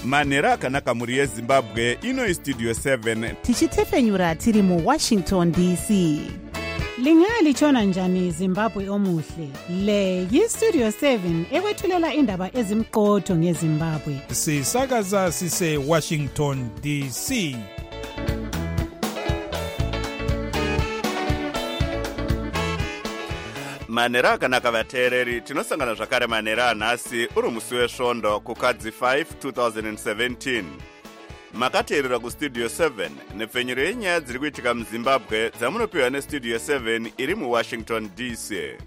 manhero akanaka mhuri yezimbabwe. Ino istudio 7 tichitefenyura tiri muWashington DC. Lingalitshona njani Zimbabwe omuhle? Le yistudio 7 ekwethulela indaba ezimqotho ngeZimbabwe. Sisakaza sise Washington DC. manhero akanaka vateereri, tinosangana zvakare manhero anhasi uri musi wesvondo kukadzi 5 2017. Makateerera kustudio 7 nepfenyuro yenyaya dziri kuitika muzimbabwe dzamunopiwa nestudio 7 iri muWashington DC.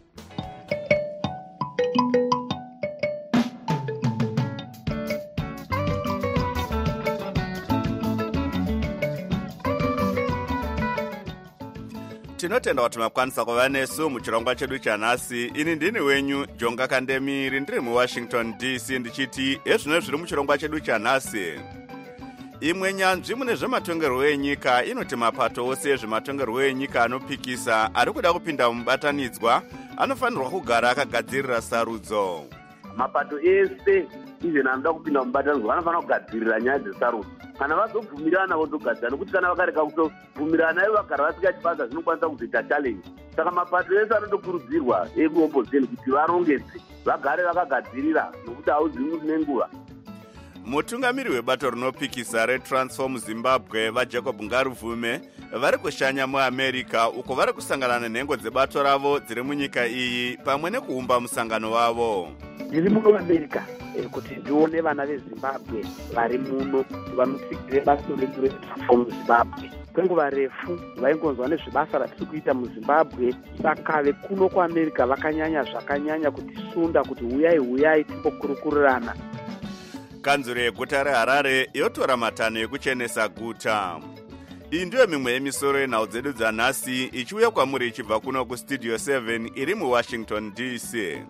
Tinotenda kuti makwanisa kuva nesu muchirongwa chedu chanhasi. Ini ndini wenyu Jonga Kandemiri, ndiri muWashington DC ndichiti ezvino zviri muchirongwa chedu chanhasi. Imwe nyanzvi mune zvematongerwo enyika inoti mapato ose ezvematongerwo enyika anopikisa ari kuda kupinda mubatanidzwa anofanirwa kugara akagadzirira sarudzo. Mapato ese izvo anoda kupinda mubatanidzwa vanofanira kugadzirira nyaya dzesarudzo. Kana vazobvumirana votogadzira, nokuti kana vakareka kutobvumirana ivo vagara vasingachibaza zvinokwanisa kuzoita challenge. Saka mapato ese anotokurudzirwa ekuopposition kuti varongedze, vagare vakagadzirira, nokuti hauzivi nenguva. Mutungamiri webato rinopikisa reTransform Zimbabwe vaJacob Ngaruvume vari kushanya muAmerica uko vari kusangana nenhengo dzebato ravo dziri munyika iyi pamwe nekuumba musangano wavo. Ndiri muno America kuti ndione vana veZimbabwe vari muno vanotsigire basa reTransform Zimbabwe. Kwenguva refu vaingonzwa nezvebasa ratiri kuita muZimbabwe, saka vekuno kuAmerica vakanyanya zvakanyanya kutisunda kuti huyai timbokurukurirana. Kanzuro yeguta reHarare yotora matanho ekuchenesa guta. Iyi ndiyo mimwe yemisoro yenhau dzedu dzanhasi ichiuya kwamuri ichibva kuno kustudio 7 iri muWashington DC.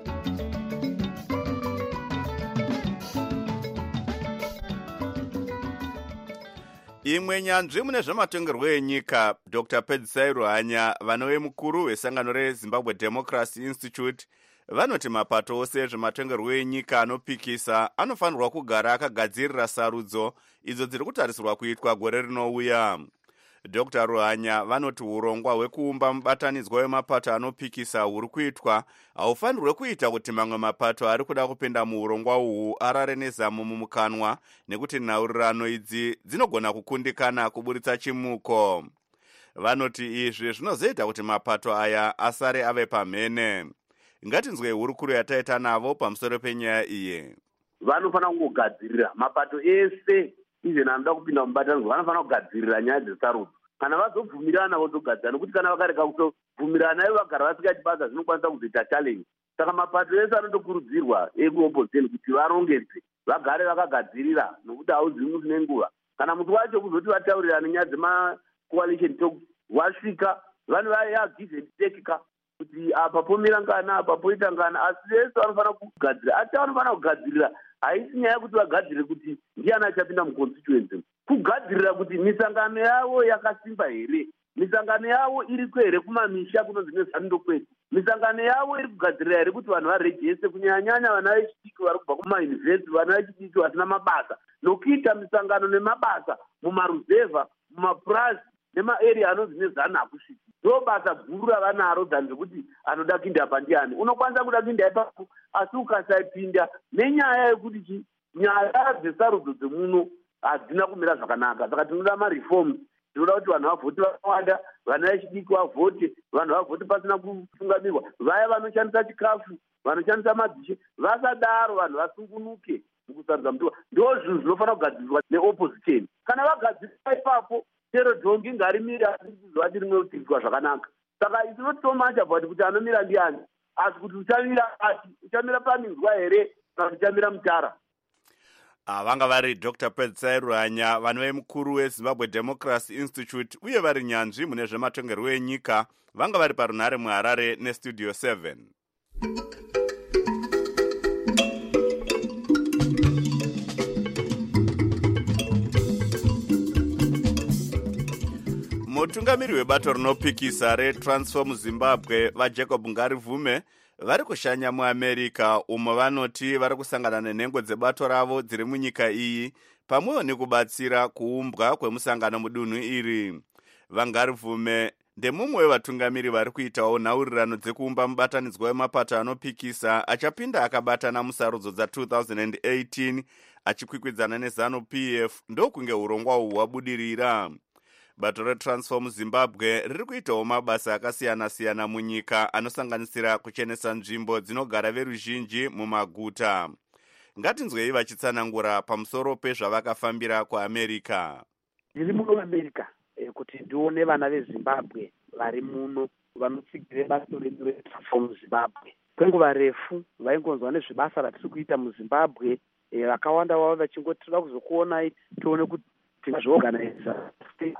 Imwe nyanzvi mune zvematongerwo enyika, Dr. Pedzisai Ruhanya, vanove mukuru wesangano reZimbabwe Democracy Institute, vanoti mapato ose ezvematongerwo enyika anopikisa anofanirwa kugara akagadzirira sarudzo idzo dziri kutarisirwa kuitwa gore rinouya. Dr. Ruhanya vanoti urongwa hwekuumba mubatanidzwa wemapato anopikisa huri kuitwa haufanirwe kuita kuti mamwe mapato ari kuda kupinda muurongwa uhu arare nezamu mumukanwa, nekuti nhaurirano idzi dzinogona kukundikana kuburitsa chimuko. Vanoti izvi zvinozoita kuti mapato aya asare ave pamhene. Ngatinzwe hurukuru yataita navo pamusoro penyaya iyi. Vanofanira kungogadzirira mapato ese izvo anoda kupinda mubatanidzwa vanofanira kugadzirira nyaya dzesarudzo. Kana vazobvumirana votogadzira, nokuti kana vakareka kutobvumirana ivo vagara vasingachibaza zvinokwanisa kuzoita challenge. Saka mapato ese anotokurudzirwa ekuopposition kuti varongedze, vagare vakagadzirira, nokuti hauzivi nenguva. Kana muti wacho kuzoti vataurirane nyaya dzemacoalition talks wasvika, vanhu give and take kuti apa pomira ngana apa poita ngana, asi vese vanofanira kugadzira. Asi vanofanira kugadzirira haisi nyaya yekuti vagadzire kuti ndiani achapinda muconstituency, kugadzirira kuti misangano yavo yakasimba here, misangano yavo iriko here kumamisha kunonzi nezvanundo kwedu, misangano yavo iri kugadzirira here kuti vanhu varejese, kunyanya vana vechidiki vari kubva kumayunivhesiti, vana vechidiki vasina mabasa, nokuita misangano nemabasa mumaruzevha, mumapurazi nemaarea anonzi nezana hakusviki. Ndo basa guru ravanaro dhanzi kuti anoda kuinda apa ndiani. Unokwanisa kuda kuinda ipapo, asi ukasapinda nenyaya yekuti nyaya dzesarudzo dzemuno hadzina kumira zvakanaka. Saka tinoda mareforms, tinoda kuti vanhu vavhoti vakawanda, vana vechidiki vavhote, vanhu vavhote pasina kufungamirwa, vaya vanoshandisa chikafu, vanoshandisa madzishe, vasadaro vanhu vasungunuke mukusarudza mutuwa. Ndo zvinhu zvinofanira kugadzirwa neopposition. Kana vagadzirwa ipapo, chero dhongi ngarimira asizivati rimwe kudzidzwa zvakanaka. Saka itinotomacha bhati kuti anomira ndiani, asi kuti uchamira ati, uchamira paminzwa here kana uchamira mutara. Vanga vari Dr. Pedzisai Ruhanya, vanove mukuru weZimbabwe Democracy Institute uye vari nyanzvi mune zvematongerwo enyika, vanga vari parunhare muHarare nestudio 7. Mutungamiri webato rinopikisa reTransform Zimbabwe vaJacob Ngaruvume vari kushanya muamerica umo vanoti vari kusangana nenhengo dzebato ravo dziri munyika iyi pamwewo nekubatsira kuumbwa kwemusangano mudunhu iri. Vangarvume ndemumwe wevatungamiri vari kuitawo nhaurirano dzekuumba mubatanidzwa wemapato anopikisa achapinda akabatana musarudzo dza2018 achikwikwidzana neZANU-PF ndokunge urongwa uhu hwabudirira. Bato reTransform Zimbabwe riri kuitawo mabasa akasiyana-siyana munyika anosanganisira kuchenesa nzvimbo dzinogara veruzhinji mumaguta. Ngatinzwei vachitsanangura pamusoro pezvavakafambira kuAmerica. Ndiri muno America kuti ndione vana veZimbabwe vari muno vanotsigire bato redu reTransform Zimbabwe. Kwenguva refu vaingonzwa nezvebasa ratiri kuita muZimbabwe, vakawanda vavo vachingoti toda kuzokuonai tione kuti tingazviorganiza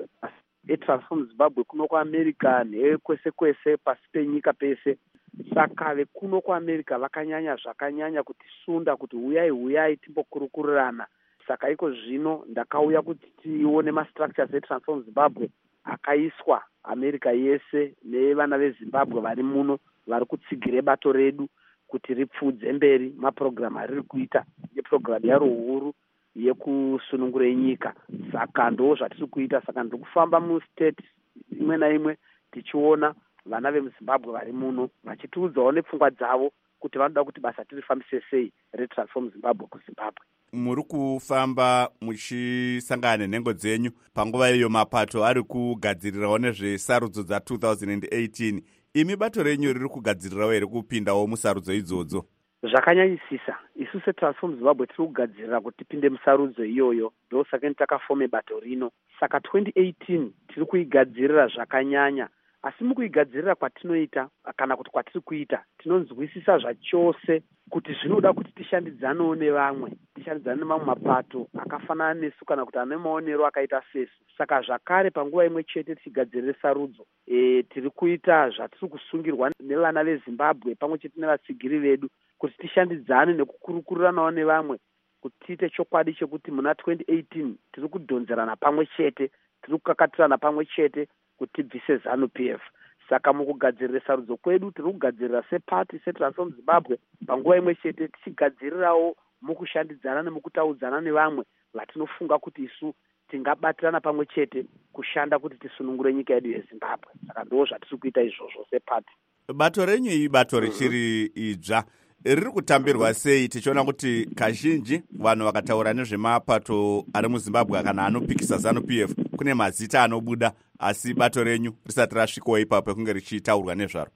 eTransform Zimbabwe kuno kuAmerica nekwese kwese pasi penyika pese. Saka vekuno kuAmerica vakanyanya zvakanyanya kuti sunda kuti huyai timbokurukurirana. Saka iko zvino ndakauya kuti tione mastructures eTransform Zimbabwe akaiswa America yese nevana veZimbabwe vari muno vari kutsigire bato redu kuti ripfudze mberi maprogram ariri kuita neprogram yaro huru yekusunungura nyika. Saka ndo zvatiri kuita. Saka ndiri kufamba mustate imwe naimwe tichiona vana vemuZimbabwe vari muno vachitiudzawo nepfungwa dzavo kuti vanoda kuti basa tirifambise sei reTransform Zimbabwe kuZimbabwe. Muri kufamba muchisangana nenhengo dzenyu panguva iyo mapato ari kugadzirirawo nezvesarudzo dza2018. Imi bato renyu riri kugadzirirawo here kupindawo musarudzo idzodzo? Zvakanyanyisisa. Isu seTransform Zimbabwe tiri kugadzirira kuti tipinde musarudzo iyoyo, ndosaka takafome bato rino. Saka 2018 tiri kuigadzirira zvakanyanya. Asi mukuigadzirira kwatinoita kana kuti kwatiri kuita tinonzwisisa zvachose kuti zvinoda kuti tishandidzanewo nevamwe, tishandidzane nemamwe mapato akafanana nesu kana kuti ane maonero akaita sesu. Saka zvakare panguva imwe chete tichigadzirira sarudzo tiri kuita zvatiri kusungirwa nevana veZimbabwe pamwe chete nevatsigiri vedu kuti tishandidzane nekukurukuriranawo nevamwe kuti tiite chokwadi chekuti muna 2018 tiri kudhonzerana pamwe chete, tiri kukakatirana pamwe chete kuti tibvise ZANU-PF. Saka mukugadzirira sarudzo kwedu tiri kugadzirira sepati seTransform Zimbabwe panguva imwe chete tichigadzirirawo mukushandidzana nemukutaudzana nevamwe vatinofunga kuti isu tingabatirana pamwe chete kushanda kuti tisunungure nyika yedu yeZimbabwe. Saka ndo zvatiri kuita izvozvo sepati. Bato renyu ibato richiri idzva riri kutambirwa sei? Tichiona kuti kazhinji vanhu vakataura nezvemapato ari muZimbabwe kana anopikisa ZANU-PF kune mazita anobuda, asi bato renyu risati rasvikawo ipapo kunge richitaurwa nezvaro.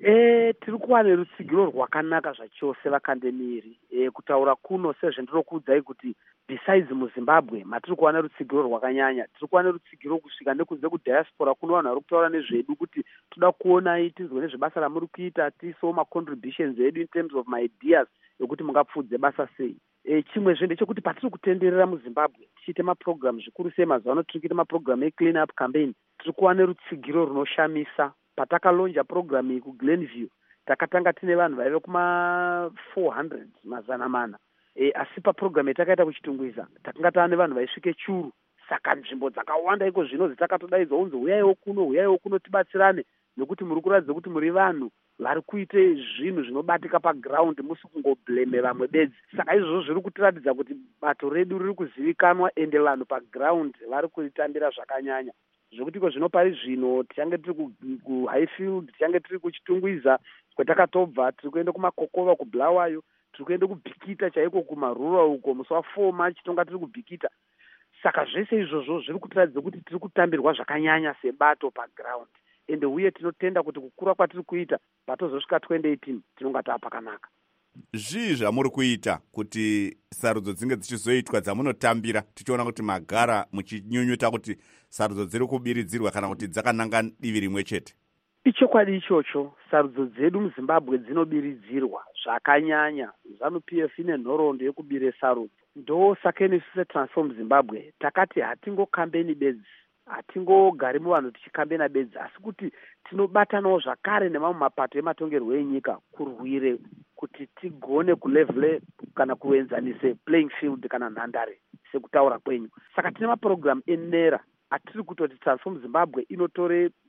Tiri kuva nerutsigiro rwakanaka zvachose vakandemiri. Kutaura kuno sezvendinokuudzai kuti besides muZimbabwe matiri kuva nerutsigiro rwakanyanya. Tiri kuva nerutsigiro kusvika nekunze kudiaspora kuno vanhu vari kutaura nezvedu kuti toda kuonai tizwe nezvebasa ramuri kuita, tiisewo macontributions edu in terms of my ideas ekuti mungapfudze basa sei. Chimwezve ndechekuti patiri kutenderera muZimbabwe tichiite maprogram zvikuru sei mazuva ano tiri kuita maprogram eclean up campaign. Tiri kuva nerutsigiro runoshamisa. Patakalonja program iyi kuGlenview takatanga tine vanhu vaive kuma 400 mazana mana. Asi paprogram yatakaita kuchitungwiza takanga tane vanhu vaisvike churu. Saka nzvimbo dzakawanda iko zvino dzitakatodaidzwa unzi huyaiwo kuno tibatsirane nekuti muri kuratidza kuti muri vanhu vari kuite zvinhu zvinobatika paground musi kungobleme vamwe bedzi. Saka izvozvo zviri kutiratidza kuti bato redu riri kuzivikanwa ende vanhu paground vari kuritambira zvakanyanya. Zvekuti iko zvino pari zvino tichange tiri kuHighfield, tichange tiri kuchitungwiza kwetakatobva, tiri kuenda kumakokova kuBulawayo, tiri kuenda kubhikita chaiko kumarura uko musi wa4 chitonga tiri kubhikita. Saka zvese izvozvo zviri kutiratidza kuti tiri kutambirwa zvakanyanya sebato paground. Ende uye tinotenda kuti kukura kwatiri kuita patozosvika 2018 tinonga taapakanaka. Zvii zvamuri kuita kuti sarudzo dzinge dzichizoitwa dzamunotambira tichiona kuti magara muchinyunyuta kuti sarudzo dziri kubiridzirwa kana kuti dzakananga divi rimwe chete? Ichokwadi ichocho, sarudzo dzedu muZimbabwe dzinobiridzirwa zvakanyanya. ZANU-PF ine nhoroondo yekubire sarudzo. Ndo saka nesu seTransform Zimbabwe takati hatingokambeni bedzi, hatingogari muvanhu tichikambena bedzi, asi kuti tinobatanawo zvakare nemamwe mapato ematongerwo enyika kurwire kuti tigone kulevele kana kuenzanise playing field kana nhandare sekutaura kwenyu. Saka tine maprogram enera atiri kutoti Transform Zimbabwe inotore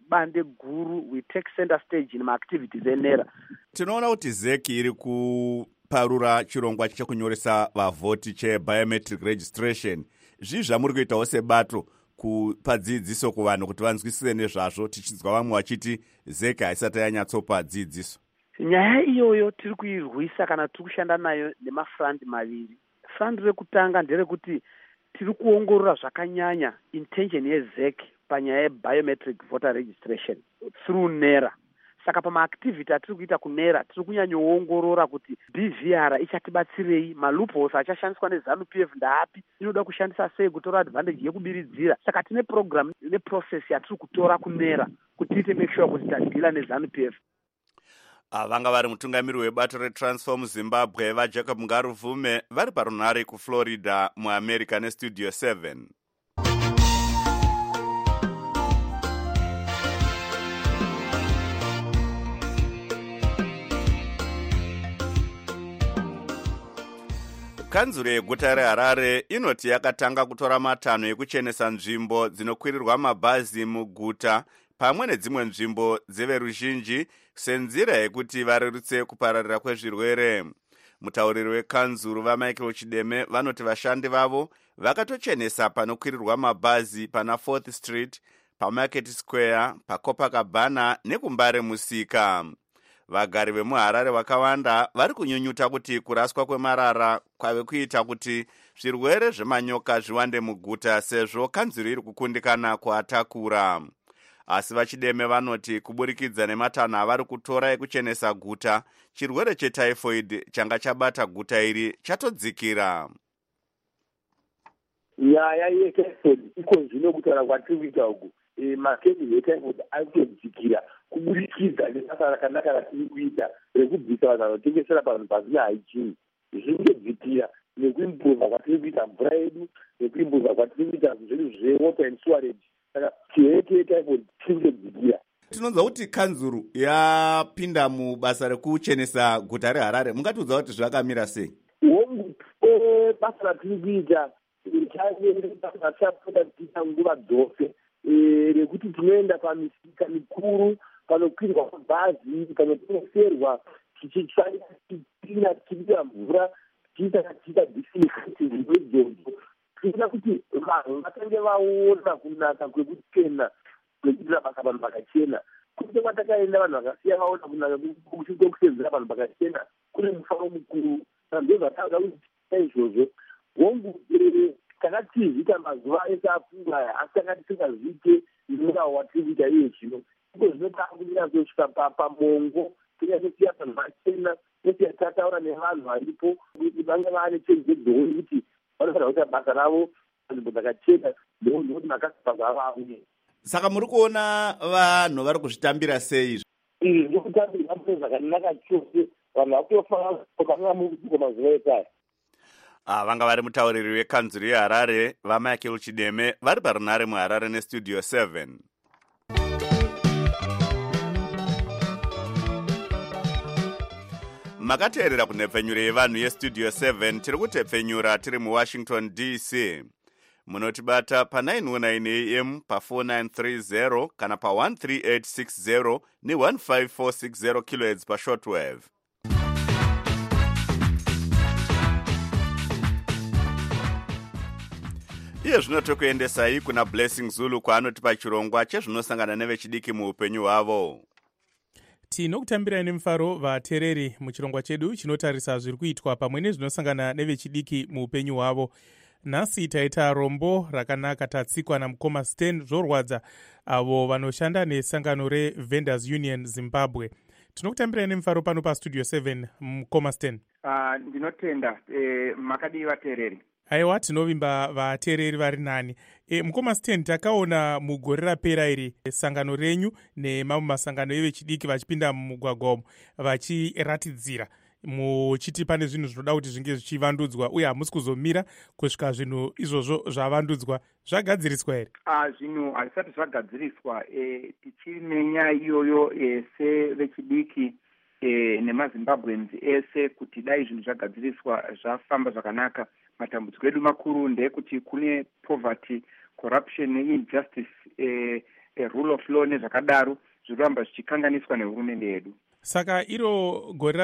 bande guru, we take center stage in maactivities enera. Tinoona kuti ZEC iri kuparura chirongwa chekunyoresa vavhoti chebiometric registration. Zvii zvamuri kuitawo sebato kupa dzidziso kuvanhu kuti vanzwisise nezvazvo, tichinzwa vamwe vachiti ZEC haisati yanyatsopa dzidziso? Nyaya iyoyo tiri kuirwisa kana tiri kushanda nayo nemafrandi maviri. Frandi rekutanga nderekuti tiri kuongorora zvakanyanya intention yeZEC panyaya yebiometric voter registration through NERA. Saka pamaactivity atiri kuita kunera tiri kunyanyoongorora kuti BVR ichatibatsirei, maloopholes achashandiswa neZANU-PF ndaapi, inoda kushandisa sei kutora advantage yekubiridzira. Saka tine program neprocess yatiri kutora kunera kuti tiite make sure kuti tadhila neZANU-PF. Vanga vari mutungamiri webato reTransform Zimbabwe vaJacob Ngaruvume vari parunhare kuFlorida muAmerica neStudio 7. Kanzuro yeguta reHarare inoti yakatanga kutora matanho ekuchenesa nzvimbo dzinokwirirwa mabhazi muguta pamwe nedzimwe nzvimbo dzeveruzhinji senzira yekuti varerutse kupararira kwezvirwere. Mutauriri wekanzuro vaMichael Chideme vanoti vashandi vavo vakatochenesa panokwirirwa mabhazi pana 4th Street, paMarket Square, paCopacabana nekumbare musika. Vagari vemuHarare vakawanda vari kunyunyuta kuti kuraswa kwemarara kwave kuita kuti zvirwere zvemanyoka zviwande muguta sezvo kanzuro iri kukundikana kuatakura. Asi vaChideme vanoti kuburikidza nematanho avari kutora ekuchenesa guta, chirwere chetyphoid changa chabata guta iri chatodzikira. Nyaya yetyphoid iko zvino kutaura kwatiri kuita uku, makesi etyphoid ari kutodzikira kuburikidza nebasa rakanaka ratiri kuita rekubvisa vanhu vanotengesera vanhu pasina hygiene. Zviri kutodzikira nekuimbuva kwatiri kuita mvura yedu, nekuimbuva kwatiri kuita zvinhu zvewater and sewerage. Saka chirwere chetyphoid chiri kutodzikira. Tinonzwa kuti kanzuro yapinda mubasa rekuchenesa guta reHarare. Mungatiudza kuti zvakamira sei? Hongu basa ratiri kuita basa nguva dzose rekuti tinoenda pamisika mikuru panokwirwa mabhazi, panotengeserwa tichitsvanya mvura, tichiita disinfecting idzodzo. Tinoda kuti vanhu vatange vaona kunaka kwekuchena, kwekuitira basa vanhu vakachena. Kunze kwatakaenda vanhu vakasiya vaona kunaka kwekuseenzera vanhu vakachena kune mufaro mukuru. Ndizvo zvatanga kuita izvozvo. Hongu takatizvita mazuva ese apfuura aya, asi takati tisingazviite murawo watiri kuita iye zvino. Iko zvinotanga kunyazosvika pamongo, tinyazosiya vanhu vachena, nesiya tataura nevanhu varipo kuti vange vane chenjedzo kuti vanofanira kuita basa ravo panzvimbo dzakachena, ndokuti makasipazva vauye. Saka muri kuona vanhu vari kuzvitambira sei? Izvi ndikutambirwa zvakanaka chose, vanhu vakutofanira kukanga muko mazuva ese aya. Vanga vari mutauriri wekanzuro yeHarare vaMichael Chideme vari parunhare muHarare neStudio 7. Makateerera kunhepfenyuro yevanhu yeStudio 7. Tiri kutepfenyura tiri muWashington DC. Munotibata pa919 AM pa4930 kana pa13860 ne15460 kHz pashortwave. Iye zvino tokuendesai kuna Blessing Zulu kwaanotipa chirongwa chezvinosangana nevechidiki muupenyu hwavo. Tinokutambirai nemufaro vateereri muchirongwa chedu chinotarisa zviri kuitwa pamwe nezvinosangana nevechidiki muupenyu hwavo. Nhasi taita rombo rakanaka tatsikwa namukoma Stan Zvorwadza avo vanoshanda nesangano reVendors Union Zimbabwe. Tinokutambirai nemufaro pano paStudio 7 mukoma Stan. Ndinotenda makadii vateereri. Aiwa, tinovimba vateereri vari nani. Mukoma Stan, takaona mugore rapera iri sangano renyu nemamwe masangano evechidiki vachipinda mumugwagwa umu vachiratidzira muchiti pane zvinhu zvinoda kuti zvinge zvichivandudzwa uye hamusi kuzomira kusvika zvinhu izvozvo zvavandudzwa. Zvagadziriswa here? Zvinhu hazvisati zvagadziriswa. Tichiri nenyaya iyoyo sevechidiki nemazimbabweans ese kuti dai zvinhu zvagadziriswa zvafamba zvakanaka. Matambudziko edu makuru ndeyekuti kune poverty, corruption neinjustice rule of law nezvakadaro zviri kuramba zvichikanganiswa nehurumende yedu. Saka iro gore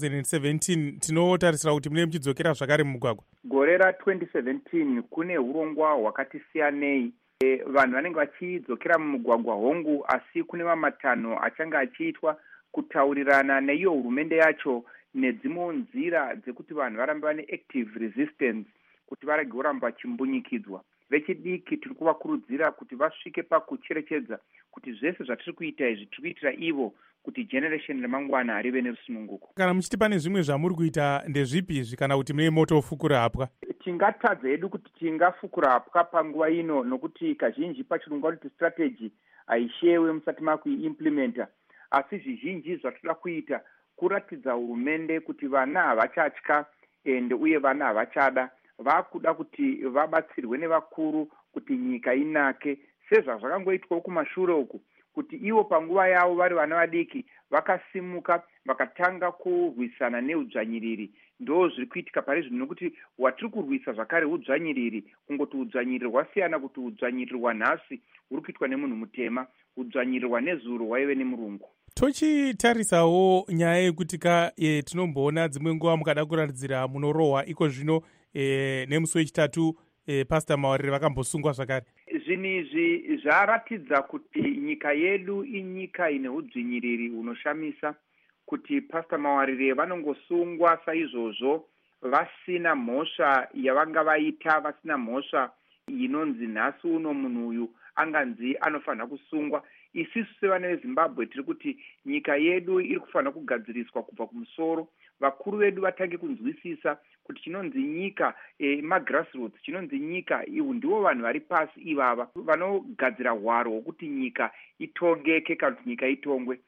ra2017 tinotarisira kuti mune muchidzokera zvakare mumugwagwa. Gore ra2017 kune urongwa hwakati siyanei. Vanhu vanenge vachidzokera mumugwagwa hongu, asi kune mamatanho achange achiitwa kutaurirana neiyo hurumende yacho nedzimwe nzira dzekuti vanhu varambe vane active resistance, kuti varege kuramba vachimbunyikidzwa. Vechidiki tiri kuvakurudzira kuti vasvike pakucherechedza kuti zvese zvatiri kuita izvi tiri kuitira ivo kuti generation remangwana rive nerusununguko. Kana muchiti pane zvimwe zvamuri kuita ndezvipi izvi, kana kuti mune moto wofukura hapwa? Tingatadza hedu kuti tingafukura hapwa panguva ino, nokuti kazhinji pachirungu kuti strategy haishewe musati makuiimplementa, asi zvizhinji zvatinoda kuita kuratidza hurumende kuti vana havachatya ende uye vana havachada, vakuda kuti vabatsirwe nevakuru kuti nyika inake, sezvazvakangoitwa kumashure uku, kuti ivo panguva yavo vari vana vadiki vakasimuka vakatanga kurwisana neudzvanyiriri. Ndo zviri kuitika pari zvino, nokuti watiri kurwisa zvakare udzvanyiriri, kungoti udzvanyiriri hwasiyana kuti udzvanyiriri hwanhasi huri kuitwa nemunhu mutema, udzvanyiriri hwanezuro hwaive nemurungu. Tochitarisawo nyaya yekuti tinomboona dzimwe nguva mukada kuratidzira munorohwa iko zvino nemusi wechitatu Pastor Mawarire vakambosungwa zvakare. Zvinhu izvi zvaratidza kuti nyika yedu inyika ine udzvinyiriri hunoshamisa, kuti Pastor Mawarire vanongosungwa saizvozvo vasina mhosva yavanga vaita, vasina mhosva inonzi nhasi uno munhu uyu anganzi anofanira kusungwa. Isisu sevana veZimbabwe tiri kuti nyika yedu iri kufanira kugadziriswa kubva kumusoro. Vakuru vedu vatange kunzwisisa kuti chinonzi nyika magrassroots, chinonzi nyika ndivo vanhu vari pasi ivava vanogadzira hwaro hwokuti nyika itongeke kana kuti nyika itongwe.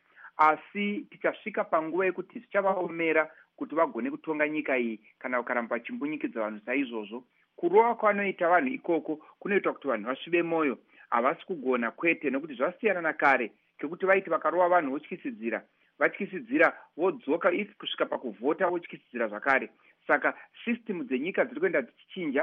Asi tichasvika panguva yekuti zvichavaomera kuti vagone kutonga nyika iyi kana vakaramba vachimbunyikidza vanhu saizvozvo. Kurova kwavanoita vanhu ikoko kunoita kuti vanhu vasvibe mwoyo, havasi kugona kwete, nekuti zvasiyana nakare kekuti vaiti vakarova vanhu vatyisidzira vodzoka, if kusvika pakuvhota votyisidzira zvakare. Saka system dzenyika dziri kuenda dzichichinja.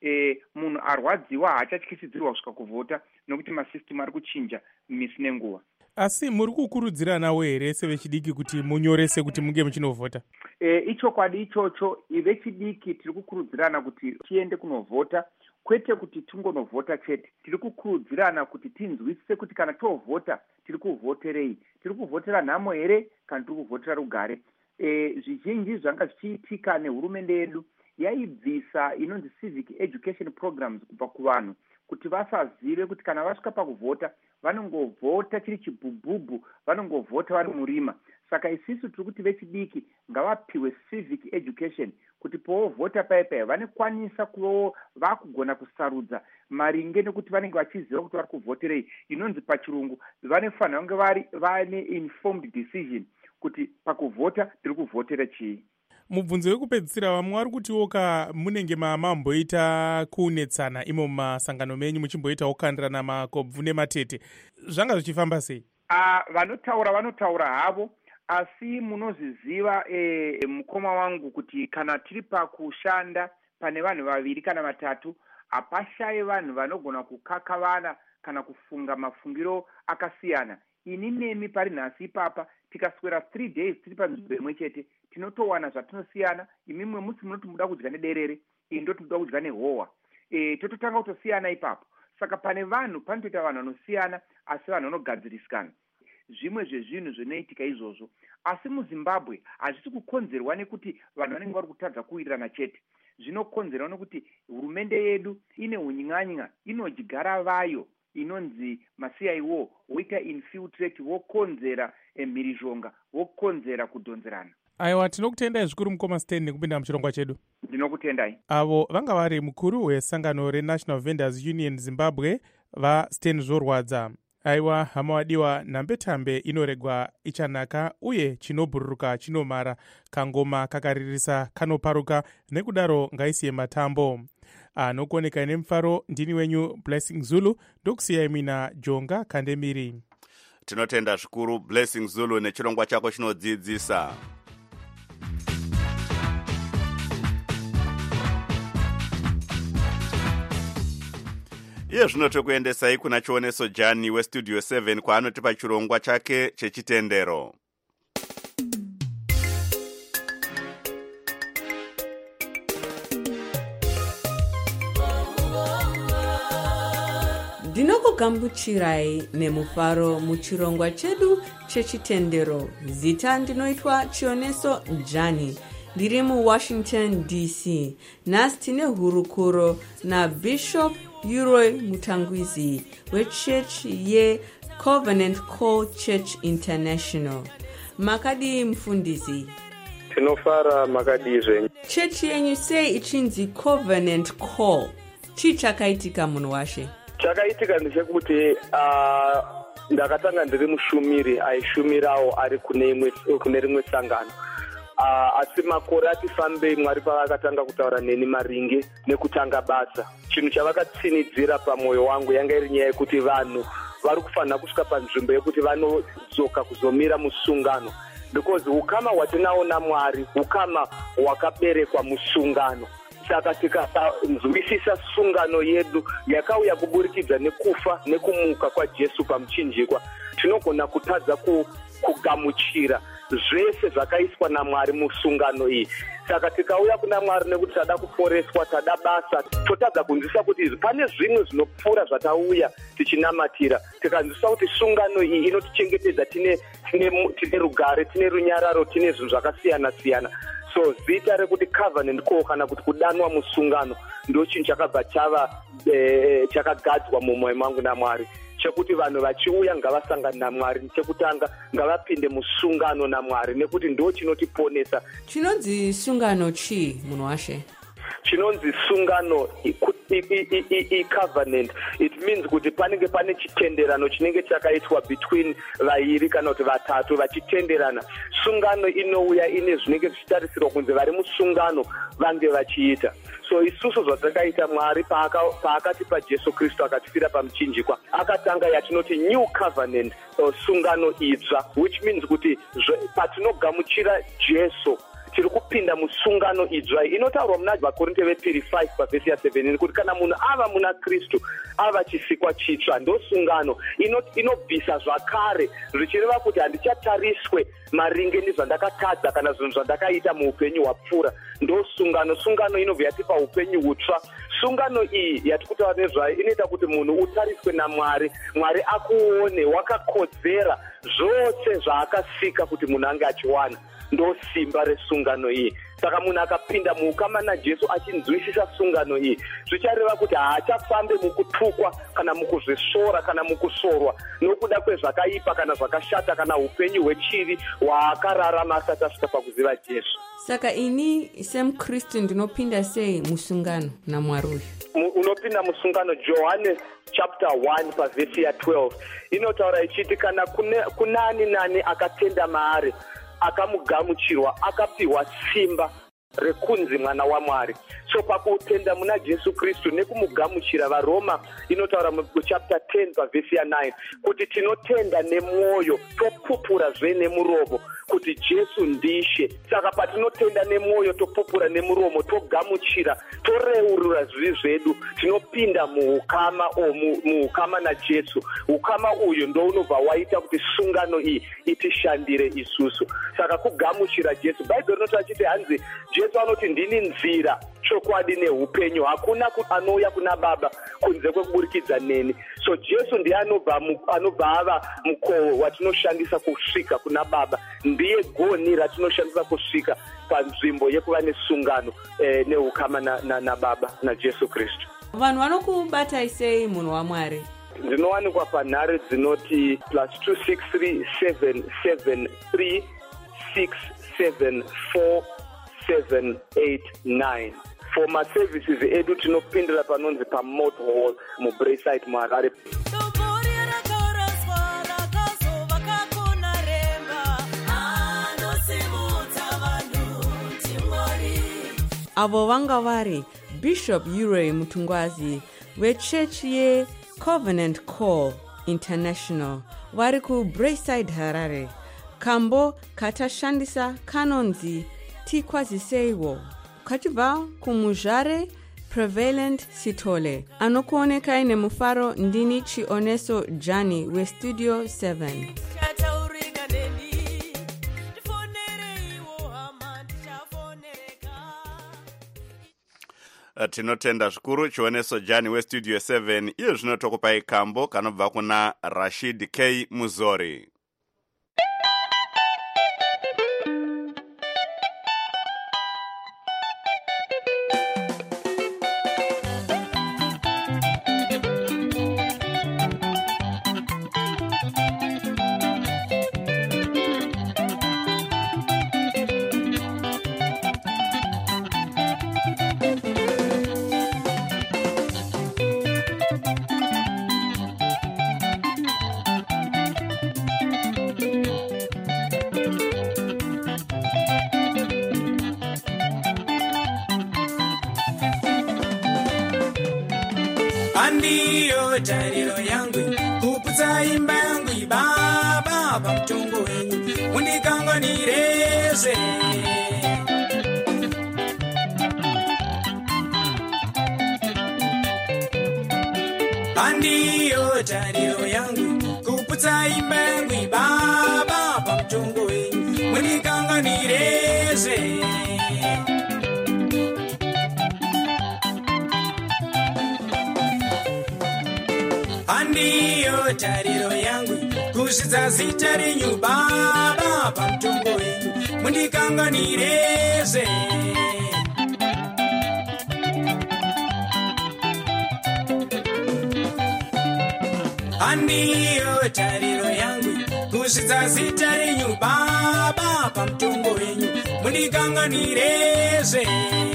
Munhu arwadziwa haachatyisidzirwa kusvika kuvhota, nokuti masystem ari kuchinja misi nenguva. Asi muri kukurudziranawo here sevechidiki kuti munyorese kuti munge muchinovhota? Ichokwadi ichocho, vechidiki tiri kukurudzirana kuti tiende kunovhota, kwete kuti tingonovhota chete. Tiri kukurudzirana kuti tinzwisise kuti kana tovhota tiri kuvhoterei, tiri kuvhotera nhamo here kana tiri kuvhotera rugare. Zvizhinji zvanga zvichiitika nehurumende yedu yaibvisa inonzi civic education programs kubva kuvanhu, kuti vasazive kuti kana vasvika pakuvhota vanongovhota chiri chibhubhubhu, vanongovhota vari murima. Saka isisu tiri kuti vechidiki ngavapiwe civic education, kuti povhota paipai vanokwanisa kuvawo vakugona kusarudza maringe nekuti vanenge vachiziva kuti vari kuvhoterei. Inonzi pachirungu vanofanira kunge vane informed decision kuti pakuvhota tiri kuvhotera chii. Mubvunzo wekupedzisira, vamwe vari kutiwoka munenge mamboita kuunetsana imo mumasangano menyu muchimboitawo kukandirana makobvu nematete. Zvanga zvichifamba sei? Vanotaura havo, asi munozviziva mukoma wangu kuti kana tiri pakushanda pane vanhu vaviri kana vatatu, hapashayi vanhu vanogona kukakavana kana kufunga mafungiro akasiyana. Ini nemi pari nhasi ipapa tikaswera 3 days tiri panzvimbo imwe chete, tinotowana zvatinosiyana. Imimwe musi munoti muda kudya nederere, ndoti muda kudya nehowa, tototanga kutosiyana ipapo. Saka pane vanhu panotoita vanhu vanosiyana, asi vanhu vanogadzirisana. Zvimwe zvezvinhu zvinoitika izvozvo, asi muZimbabwe hazvisi kukonzerwa nekuti vanhu vanenge vari kutadza kuwirirana chete. Zvinokonzerwa nekuti hurumende yedu ine unyang'anya, inodyigara vayo inonzi maCIO, woita infiltrate, vokonzera mhirizhonga, vokonzera kudhonzerana. Aiwa, tinokutendai zvikuru mukoma Stan nekupinda muchirongwa chedu. Ndinokutendai. Avo vanga vari mukuru wesangano reNational Vendors Union Zimbabwe, vaStan Zvorwadza. Aiwa, hama wadiwa, nhambetambe inoregwa ichanaka uye chinobhururuka chinomara, kangoma kakaririsa kanoparuka, nekudaro ngaisiye matambo. Anokuoneka nemufaro, ndini wenyu Blessing Zulu, ndokusiyai mina Jonga Kandemiri. Tinotenda zvikuru Blessing Zulu nechirongwa chako chinodzidzisa. iye zvino tokuendesai kuna chioneso jani westudio 7 kwaanotipa chirongwa chake chechitendero. Ndinokugambuchirai nemufaro muchirongwa chedu chechitendero. Zita ndinoitwa Chioneso Jani, ndiri muWashington DC. Nhasi tine hurukuro naBishop Uroy Mutangwizi weChurch yeCovenant Call Church International. Makadi mufundisi? Tinofara makadizve. Church yenyu sei ichinzi Covenant Call? Chii chakaitika munhu washe? Chakaitika ndechekuti ndakatanga ndiri mushumiri aishumirawo ari kune rimwe sangano. Asi makore atifambei Mwari pavakatanga kutaura neni maringe nekutanga basa, chinhu chavakatsinidzira pamwoyo wangu yanga iri nyaya yekuti vanhu vari kufanira kusvika panzvimbo yekuti vanodzoka kuzomira musungano, because ukama hwatinawo naMwari ukama hwakaberekwa musungano. Saka tikasanzwisisa sungano yedu yakauya kuburikidza nekufa nekumuka kwaJesu pamuchinjikwa, tinogona kutadza kugamuchira zvese zvakaiswa naMwari musungano iyi. Saka tikauya kuna Mwari nekuti tada kuporeswa, tada basa, totadza kunzwisisa kuti pane zvimwe zvinopfuura zvatauya tichinamatira. Tikanzwisisa kuti sungano iyi inotichengetedza, tine rugare, tine runyararo, tine zvinhu zvakasiyana siyana. So zita rekuti Covenant Call kana kuti kudanwa musungano ndo chinhu chakabva chakagadzwa mumwoyo mangu naMwari, chekuti vanhu vachiuya ngavasangane naMwari. Chekutanga ngavapinde musungano naMwari nekuti ndo chinotiponesa. Chinonzi sungano chii munhu washe? Chinonzi sungano covenant, it means kuti panenge pane chitenderano chinenge chakaitwa between vairi kana kuti vatatu vachitenderana. Sungano inouya ine zvinenge zvichitarisirwa kunze vari musungano vange vachiita. So isusu zvatakaita Mwari paakatipa Jesu Kristu akatifira pamuchinjikwa, akatanga yatinoti new covenant, sungano idzva, which means kuti patinogamuchira Jesu tiri kupinda musungano idzva. Inotaurwa muna vaKorinte vepiri 5 pavhesi ya7 kuti kana munhu ava muna Kristu ava chisikwa chitsva. Ndo sungano inobvisa zvakare, zvichireva kuti handichatariswe maringe nezvandakatadza kana zvinhu zvandakaita muupenyu hwapfuura. Ndo sungano. Sungano inobva yatipa upenyu hutsva. Sungano iyi yatikutaura nezvayo inoita kuti munhu utariswe naMwari, Mwari akuone wakakodzera zvose zvaakasika kuti munhu ange achiwana. Ndo simba resungano iyi. Saka munhu akapinda muukama naJesu achinzwisisa sungano iyi, zvichareva kuti haachafambe mukutukwa kana mukuzvisvora kana mukusorwa nokuda kwezvakaipa kana zvakashata kana upenyu hwechivi hwaakararama asati asvika pakuziva Jesu. Saka ini semuKristu ndinopinda sei musungano naMwari uyu? Unopinda musungano. Johane chapter 1 pavhesi ya12 inotaura ichiti kana kunani nani akatenda maari akamugamuchirwa akapiwa simba rekunzi mwana waMwari. So pakutenda muna Jesu Kristu nekumugamuchira, vaRoma inotaura muchapter 10 pavhesi ya9 kuti tinotenda nemwoyo topupura zve nemuromo kuti Jesu ndishe. Saka patinotenda nemwoyo topupura nemuromo togamuchira toreurura zvivi zvedu, tinopinda muukama naJesu. Ukama uyu ndo unobva waita kuti sungano iyi itishandire isusu. Saka kugamuchira Jesu, Bhaibheri rinoti chiti hanzi Jesu anoti ndini nzira, chokwadi neupenyu, hakuna anouya kuna Baba kunze kwekuburikidza neni. So Jesu ndiye anobva ava mukova watinoshandisa kusvika kuna Baba, ndiye goni ratinoshandisa kusvika panzvimbo yekuva nesungano neukama naBaba naJesu Kristu. Vanhu vanokubatai sei munhu waMwari? Ndinowanikwa panhare dzinoti +263 773 674 789. For maservices edu tinopindira panonzi paMoat Hall muBraeside muHarare. Avo vanga vari Bishop Uroy Mutangwizi weChurch yeCovenant Call International vari kuBraeside Harare. Kambo katashandisa kanonzi tikwaziseiwo kachibva kumuzvare Prevalent Sitole. Anokuoneka ine mufaro ndini Chioneso Jani we Studio 7. Tinotenda zvikuru Chioneso Jani we Studio 7. Iyo zvinotokupai kambo kanobva kuna Rashid K Muzori. Andiyo tariro yangu kuputsa imba yangu ibaba pamutongo wenyu undikanganireze. Andiyo tariro yangu kuputsa imba yangu ibaba pamutongo wenyu undikanganireze. Andiyo tariro yangu kusvitsa zita renyu baba pamutongo wenyu mundikanganireze. Andiyo tariro yangu kusvitsa zita renyu baba pamutongo wenyu mundikanganireze.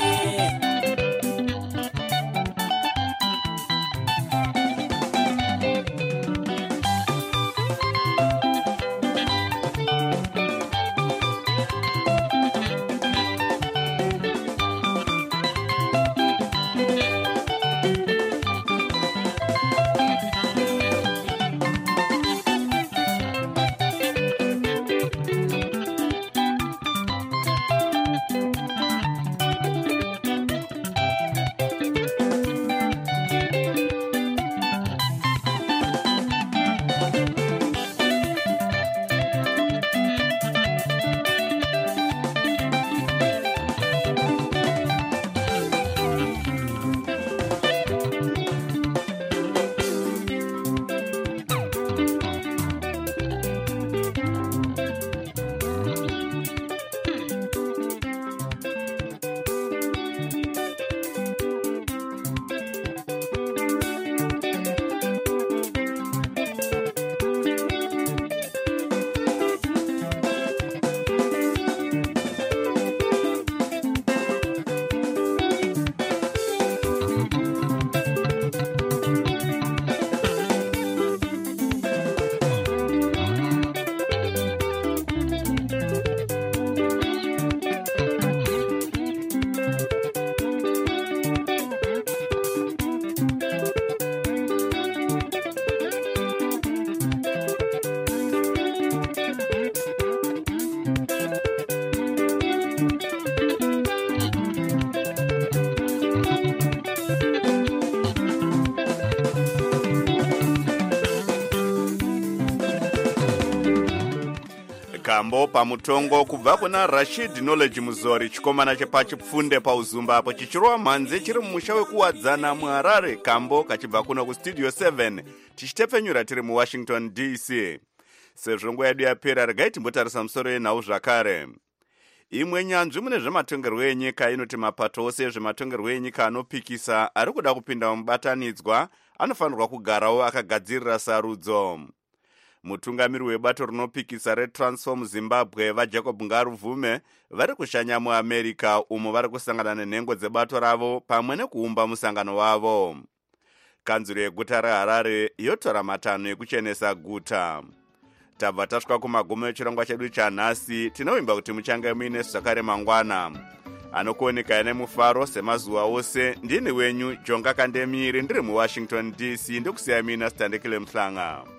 Kambo pamutongo kubva kuna Rashid Knowledge Muzori, chikomana chepachipfunde pauzumba apo chichirwa mhanze chiri mumusha wekuwadzana muHarare. Kambo kachibva kuno kustudio 7 tichitepfenyura tiri muWashington DC. Sezvo nguva yedu yapera, regai timbotarisa musoro yenhau zvakare. Imwe nyanzvi mune zvematongerwo enyika inoti mapato ose ezvematongerwo enyika anopikisa ari kuda kupinda mubatanidzwa anofanirwa kugarawo akagadzirira sarudzo. Mutungamiri webato rinopikisa reTransform Zimbabwe vaJacob Ngaruvume vari kushanya muAmerica umo vari kusangana nenhengo dzebato ravo pamwe nekuumba musangano wavo. Kanzuro yeguta reHarare yotora matanho ekuchenesa guta. Tabva tasvika kumagumo echirongwa chedu chanhasi. Tinovimba kuti muchange muine zvakare mangwana. Anokuoneka nemufaro semazuva ose. Ndini wenyu Jonga Kandemiri ndiri muWashington DC ndokusiyamina Standekile Mhlanga.